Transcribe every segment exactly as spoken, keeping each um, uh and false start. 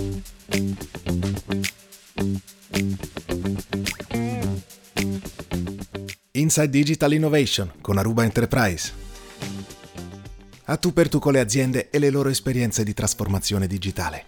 Inside Digital Innovation con Aruba Enterprise. A tu per tu con le aziende e le loro esperienze di trasformazione digitale.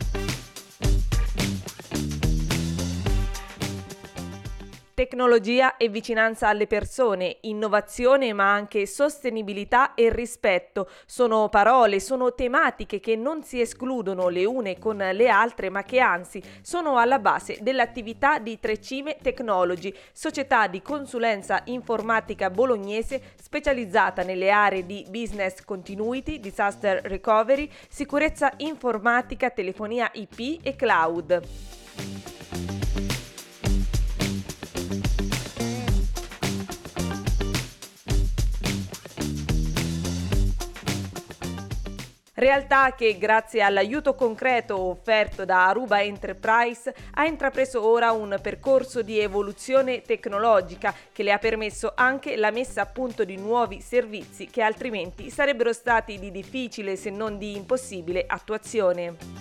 Tecnologia e vicinanza alle persone, innovazione ma anche sostenibilità e rispetto sono parole, sono tematiche che non si escludono le une con le altre ma che anzi sono alla base dell'attività di Trecime Technology, società di consulenza informatica bolognese specializzata nelle aree di business continuity, disaster recovery, sicurezza informatica, telefonia I P e cloud. Realtà che grazie all'aiuto concreto offerto da Aruba Enterprise ha intrapreso ora un percorso di evoluzione tecnologica che le ha permesso anche la messa a punto di nuovi servizi che altrimenti sarebbero stati di difficile se non di impossibile attuazione.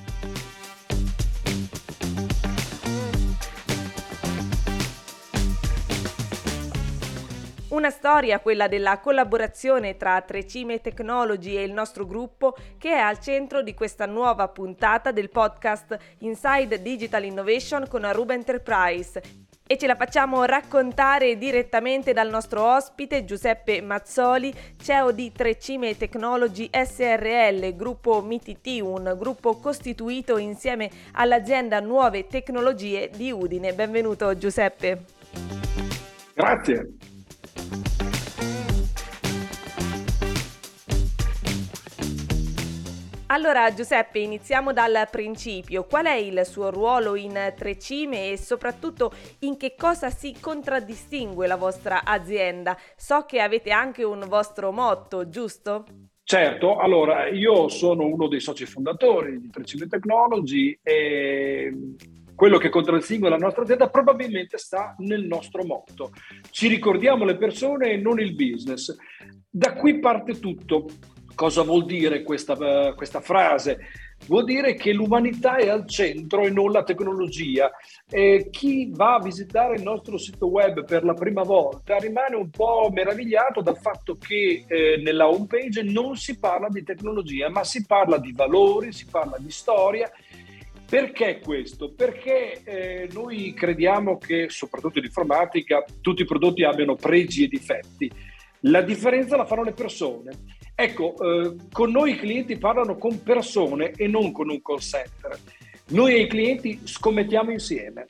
Una storia, quella della collaborazione tra Trecime Technology e il nostro gruppo, che è al centro di questa nuova puntata del podcast Inside Digital Innovation con Aruba Enterprise. E ce la facciamo raccontare direttamente dal nostro ospite Giuseppe Mazzoli, C E O di Trecime Technology S R L, gruppo M I T T, un gruppo costituito insieme all'azienda Nuove Tecnologie di Udine. Benvenuto Giuseppe. Grazie. Allora Giuseppe, iniziamo dal principio. Qual è il suo ruolo in Trecime e soprattutto in che cosa si contraddistingue la vostra azienda? So che avete anche un vostro motto, giusto? Certo, allora io sono uno dei soci fondatori di Trecime Technology e quello che contraddistingue la nostra azienda probabilmente sta nel nostro motto. Ci ricordiamo le persone e non il business. Da qui parte tutto. Cosa vuol dire questa, uh, questa frase? Vuol dire che l'umanità è al centro e non la tecnologia. E chi va a visitare il nostro sito web per la prima volta rimane un po' meravigliato dal fatto che eh, nella homepage non si parla di tecnologia, ma si parla di valori, si parla di storia. Perché questo? Perché eh, noi crediamo che, soprattutto in informatica, tutti i prodotti abbiano pregi e difetti. La differenza la fanno le persone. Ecco, eh, con noi i clienti parlano con persone e non con un call center. Noi e i clienti scommettiamo insieme.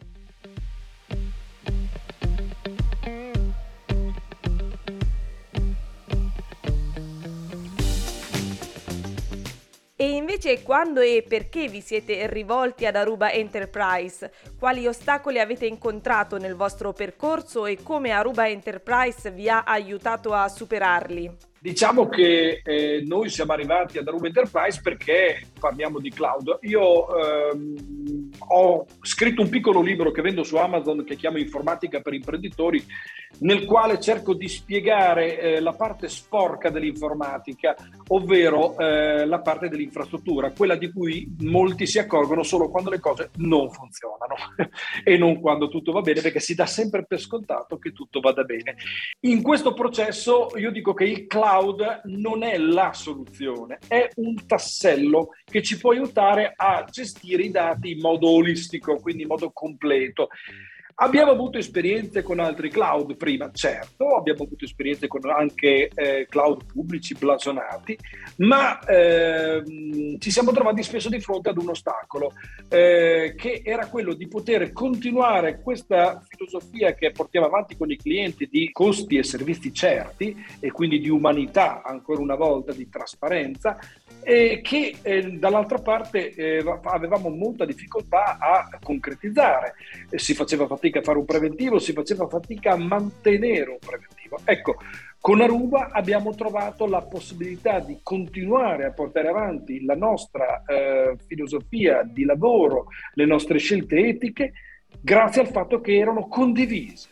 E invece quando e perché vi siete rivolti ad Aruba Enterprise? Quali ostacoli avete incontrato nel vostro percorso e come Aruba Enterprise vi ha aiutato a superarli? Diciamo che eh, noi siamo arrivati ad Aruba Enterprise perché parliamo di cloud. Io ehm, ho scritto un piccolo libro che vendo su Amazon che chiamo Informatica per imprenditori, nel quale cerco di spiegare eh, la parte sporca dell'informatica, ovvero eh, la parte dell'infrastruttura, quella di cui molti si accorgono solo quando le cose non funzionano e non quando tutto va bene, perché si dà sempre per scontato che tutto vada bene. In questo processo io dico che il cloud non è la soluzione, è un tassello che ci può aiutare a gestire i dati in modo olistico, quindi in modo completo. Abbiamo avuto esperienze con altri cloud prima, certo, abbiamo avuto esperienze con anche eh, cloud pubblici blasonati, ma ehm, ci siamo trovati spesso di fronte ad un ostacolo, eh, che era quello di poter continuare questa filosofia che portiamo avanti con i clienti di costi e servizi certi e quindi di umanità, ancora una volta, di trasparenza, e che eh, dall'altra parte eh, avevamo molta difficoltà a concretizzare. Eh, si faceva fatica a fare un preventivo, si faceva fatica a mantenere un preventivo. Ecco, con Aruba abbiamo trovato la possibilità di continuare a portare avanti la nostra eh, filosofia di lavoro, le nostre scelte etiche, grazie al fatto che erano condivise.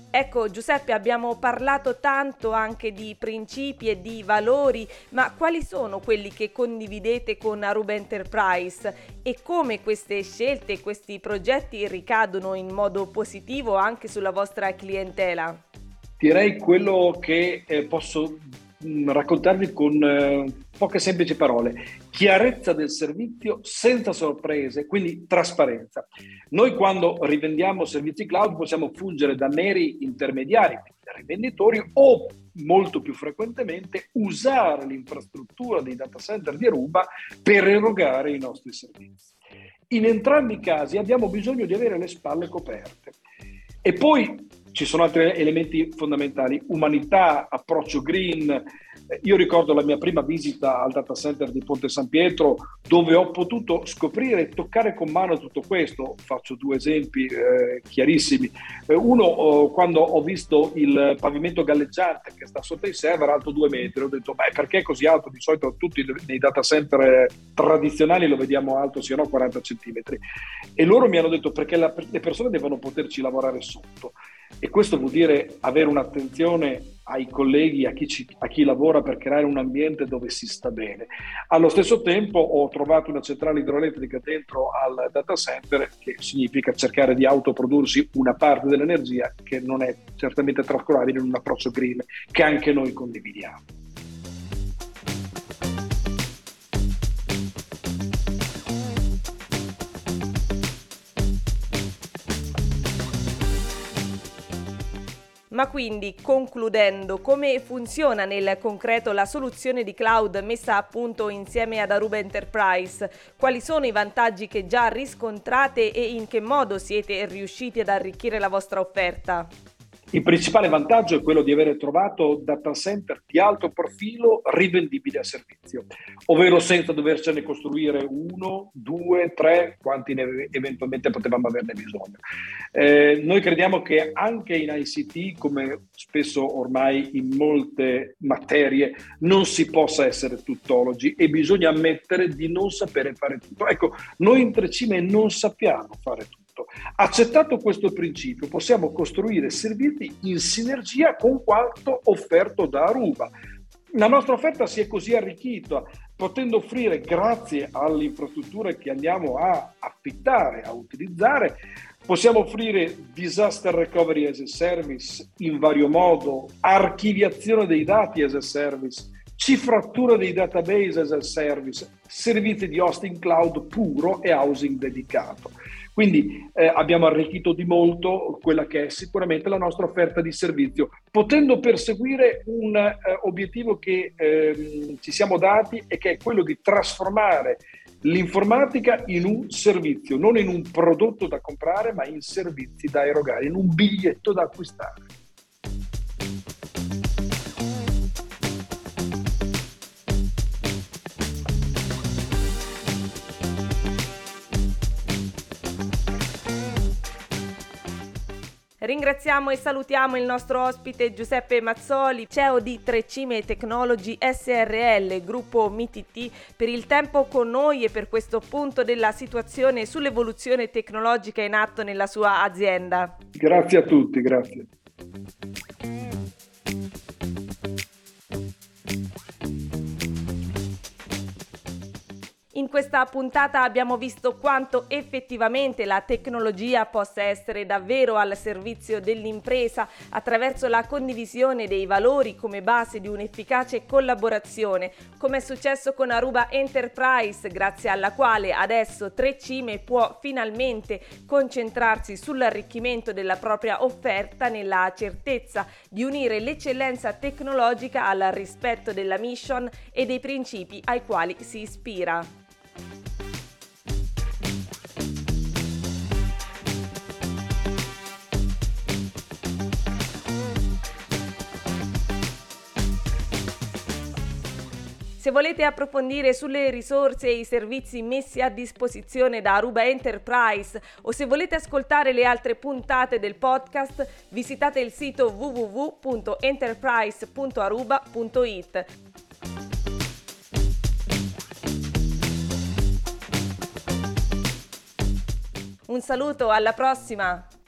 Ecco Giuseppe, abbiamo parlato tanto anche di principi e di valori, ma quali sono quelli che condividete con Aruba Enterprise e come queste scelte, questi progetti ricadono in modo positivo anche sulla vostra clientela? Direi quello che eh, posso mh, raccontarvi con eh, poche semplici parole: chiarezza del servizio senza sorprese, quindi trasparenza. Noi quando rivendiamo servizi cloud possiamo fungere da meri intermediari, da rivenditori, o molto più frequentemente usare l'infrastruttura dei data center di Aruba per erogare i nostri servizi. In entrambi i casi abbiamo bisogno di avere le spalle coperte. E poi ci sono altri elementi fondamentali: umanità, approccio green. Io ricordo la mia prima visita al data center di Ponte San Pietro, dove ho potuto scoprire e toccare con mano tutto questo. Faccio due esempi eh, chiarissimi. Eh, uno, oh, quando ho visto il pavimento galleggiante che sta sotto i server alto due metri, ho detto, beh, perché è così alto? Di solito tutti nei data center tradizionali lo vediamo alto, siano quaranta centimetri. E loro mi hanno detto, perché la, le persone devono poterci lavorare sotto. E questo vuol dire avere un'attenzione ai colleghi, a chi, ci, a chi lavora, per creare un ambiente dove si sta bene. Allo stesso tempo ho trovato una centrale idroelettrica dentro al data center, che significa cercare di autoprodursi una parte dell'energia che non è certamente trascurabile in un approccio green che anche noi condividiamo. Ma quindi, concludendo, come funziona nel concreto la soluzione di cloud messa a punto insieme ad Aruba Enterprise? Quali sono i vantaggi che già riscontrate e in che modo siete riusciti ad arricchire la vostra offerta? Il principale vantaggio è quello di avere trovato data center di alto profilo rivendibili a servizio, ovvero senza dovercene costruire uno, due, tre, quanti ne eventualmente potevamo averne bisogno. Eh, noi crediamo che anche in I C T, come spesso ormai in molte materie, non si possa essere tuttologi e bisogna ammettere di non sapere fare tutto. Ecco, noi in Trecime non sappiamo fare tutto. Accettato questo principio, possiamo costruire servizi in sinergia con quanto offerto da Aruba. La nostra offerta si è così arricchita, potendo offrire, grazie alle infrastrutture che andiamo a affittare, a utilizzare, possiamo offrire disaster recovery as a service in vario modo, archiviazione dei dati as a service, cifratura dei database as a service, servizi di hosting cloud puro e housing dedicato. Quindi eh, abbiamo arricchito di molto quella che è sicuramente la nostra offerta di servizio, potendo perseguire un eh, obiettivo che eh, ci siamo dati, e che è quello di trasformare l'informatica in un servizio, non in un prodotto da comprare, ma in servizi da erogare, in un biglietto da acquistare. Ringraziamo e salutiamo il nostro ospite Giuseppe Mazzoli, C E O di Trecime Technology S R L, gruppo M I T T, per il tempo con noi e per questo punto della situazione sull'evoluzione tecnologica in atto nella sua azienda. Grazie a tutti, grazie. In questa puntata abbiamo visto quanto effettivamente la tecnologia possa essere davvero al servizio dell'impresa attraverso la condivisione dei valori come base di un'efficace collaborazione, come è successo con Aruba Enterprise, grazie alla quale adesso Trecime può finalmente concentrarsi sull'arricchimento della propria offerta nella certezza di unire l'eccellenza tecnologica al rispetto della mission e dei principi ai quali si ispira. Se volete approfondire sulle risorse e i servizi messi a disposizione da Aruba Enterprise o se volete ascoltare le altre puntate del podcast, visitate il sito w w w punto enterprise punto aruba punto i t. Un saluto, alla prossima!